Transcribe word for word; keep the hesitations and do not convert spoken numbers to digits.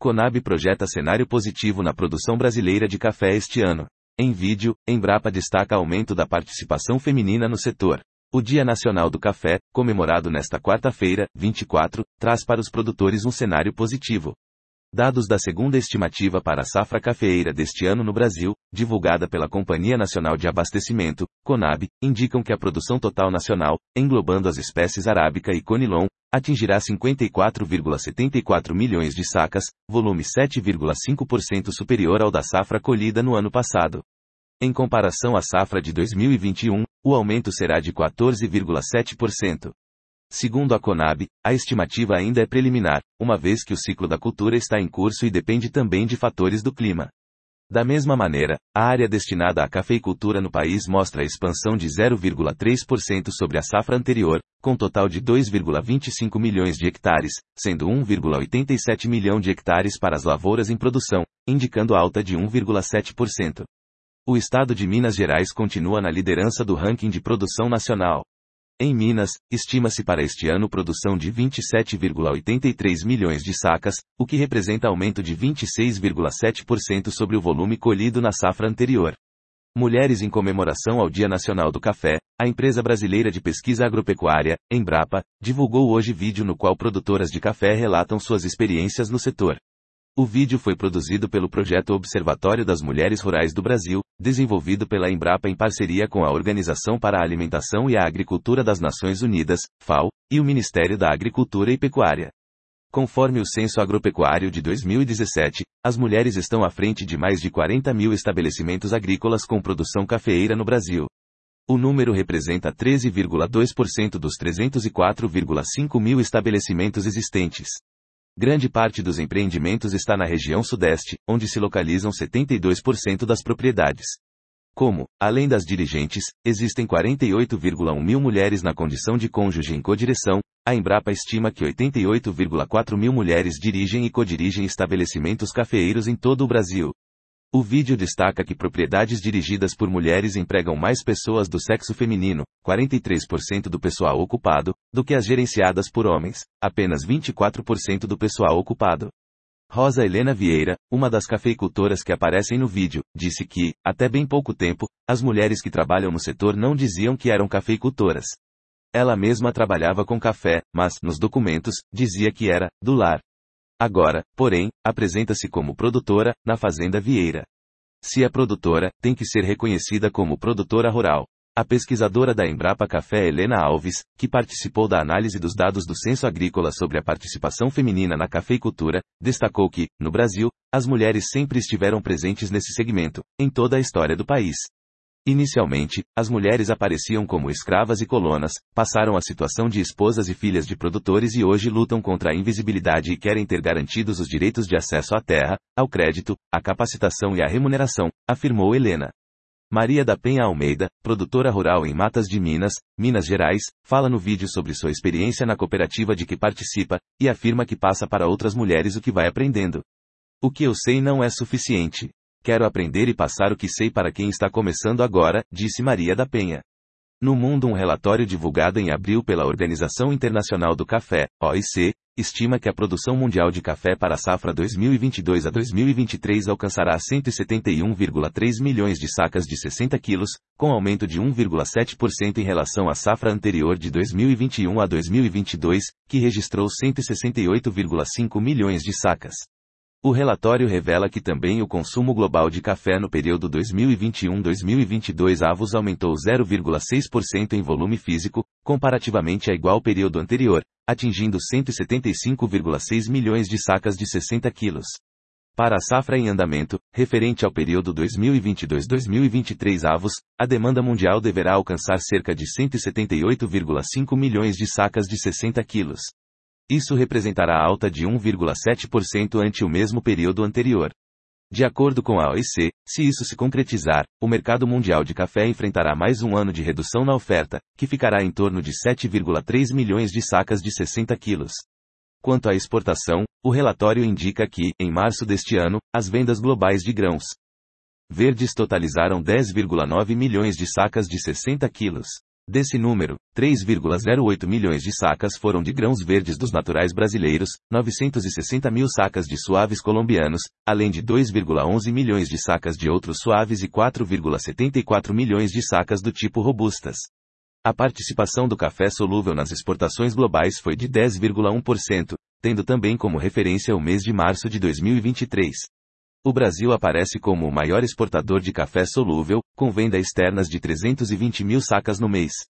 Conab projeta cenário positivo na produção brasileira de café este ano. Em vídeo, Embrapa destaca aumento da participação feminina no setor. O Dia Nacional do Café, comemorado nesta quarta-feira, vinte e quatro, traz para os produtores um cenário positivo. Dados da segunda estimativa para a safra cafeeira deste ano no Brasil, divulgada pela Companhia Nacional de Abastecimento, Conab, indicam que a produção total nacional, englobando as espécies arábica e conilon, atingirá cinquenta e quatro vírgula setenta e quatro milhões de sacas, volume sete vírgula cinco por cento superior ao da safra colhida no ano passado. Em comparação à safra de dois mil e vinte e um, o aumento será de quatorze vírgula sete por cento. Segundo a Conab, a estimativa ainda é preliminar, uma vez que o ciclo da cultura está em curso e depende também de fatores do clima. Da mesma maneira, a área destinada à cafeicultura no país mostra a expansão de zero vírgula três por cento sobre a safra anterior, com total de dois vírgula vinte e cinco milhões de hectares, sendo um vírgula oitenta e sete milhão de hectares para as lavouras em produção, indicando alta de um vírgula sete por cento. O estado de Minas Gerais continua na liderança do ranking de produção nacional. Em Minas, estima-se para este ano produção de vinte e sete vírgula oitenta e três milhões de sacas, o que representa aumento de vinte e seis vírgula sete por cento sobre o volume colhido na safra anterior. Mulheres em comemoração ao Dia Nacional do Café, a empresa brasileira de pesquisa agropecuária, Embrapa, divulgou hoje vídeo no qual produtoras de café relatam suas experiências no setor. O vídeo foi produzido pelo projeto Observatório das Mulheres Rurais do Brasil, desenvolvido pela Embrapa em parceria com a Organização para a Alimentação e a Agricultura das Nações Unidas, FAO, e o Ministério da Agricultura e Pecuária. Conforme o Censo Agropecuário de dois mil e dezessete, as mulheres estão à frente de mais de quarenta mil estabelecimentos agrícolas com produção cafeeira no Brasil. O número representa treze vírgula dois por cento dos trezentos e quatro vírgula cinco mil estabelecimentos existentes. Grande parte dos empreendimentos está na região sudeste, onde se localizam setenta e dois por cento das propriedades. Como, além das dirigentes, existem quarenta e oito vírgula um mil mulheres na condição de cônjuge em codireção, a Embrapa estima que oitenta e oito vírgula quatro mil mulheres dirigem e codirigem estabelecimentos cafeeiros em todo o Brasil. O vídeo destaca que propriedades dirigidas por mulheres empregam mais pessoas do sexo feminino, quarenta e três por cento do pessoal ocupado, do que as gerenciadas por homens, apenas vinte e quatro por cento do pessoal ocupado. Rosa Helena Vieira, uma das cafeicultoras que aparecem no vídeo, disse que, até bem pouco tempo, as mulheres que trabalham no setor não diziam que eram cafeicultoras. Ela mesma trabalhava com café, mas, nos documentos, dizia que era, do lar. Agora, porém, apresenta-se como produtora, na Fazenda Vieira. Se é produtora, tem que ser reconhecida como produtora rural. A pesquisadora da Embrapa Café Helena Alves, que participou da análise dos dados do Censo Agrícola sobre a participação feminina na cafeicultura, destacou que, no Brasil, as mulheres sempre estiveram presentes nesse segmento, em toda a história do país. Inicialmente, as mulheres apareciam como escravas e colonas, passaram a situação de esposas e filhas de produtores e hoje lutam contra a invisibilidade e querem ter garantidos os direitos de acesso à terra, ao crédito, à capacitação e à remuneração, afirmou Helena. Maria da Penha Almeida, produtora rural em Matas de Minas, Minas Gerais, fala no vídeo sobre sua experiência na cooperativa de que participa, e afirma que passa para outras mulheres o que vai aprendendo. O que eu sei não é suficiente. Quero aprender e passar o que sei para quem está começando agora, disse Maria da Penha. No Mundo, um relatório divulgado em abril pela Organização Internacional do Café, O I C, estima que a produção mundial de café para a safra dois mil e vinte e dois a dois mil e vinte e três alcançará cento e setenta e um vírgula três milhões de sacas de sessenta quilos, com aumento de um vírgula sete por cento em relação à safra anterior de dois mil e vinte e um a dois mil e vinte e dois, que registrou cento e sessenta e oito vírgula cinco milhões de sacas. O relatório revela que também o consumo global de café no período dois mil e vinte e um a dois mil e vinte e dois avos aumentou zero vírgula seis por cento em volume físico, comparativamente a igual período anterior, atingindo cento e setenta e cinco vírgula seis milhões de sacas de sessenta quilos. Para a safra em andamento, referente ao período dois mil e vinte e dois a dois mil e vinte e três avos, a demanda mundial deverá alcançar cerca de cento e setenta e oito vírgula cinco milhões de sacas de sessenta quilos. Isso representará alta de um vírgula sete por cento ante o mesmo período anterior. De acordo com a O I C, se isso se concretizar, o mercado mundial de café enfrentará mais um ano de redução na oferta, que ficará em torno de sete vírgula três milhões de sacas de sessenta quilos. Quanto à exportação, o relatório indica que, em março deste ano, as vendas globais de grãos verdes totalizaram dez vírgula nove milhões de sacas de sessenta quilos. Desse número, três vírgula zero oito milhões de sacas foram de grãos verdes dos naturais brasileiros, novecentos e sessenta mil sacas de suaves colombianos, além de dois vírgula onze milhões de sacas de outros suaves e quatro vírgula setenta e quatro milhões de sacas do tipo robustas. A participação do café solúvel nas exportações globais foi de dez vírgula um por cento, tendo também como referência o mês de março de dois mil e vinte e três. O Brasil aparece como o maior exportador de café solúvel, com venda externas de trezentos e vinte mil sacas no mês.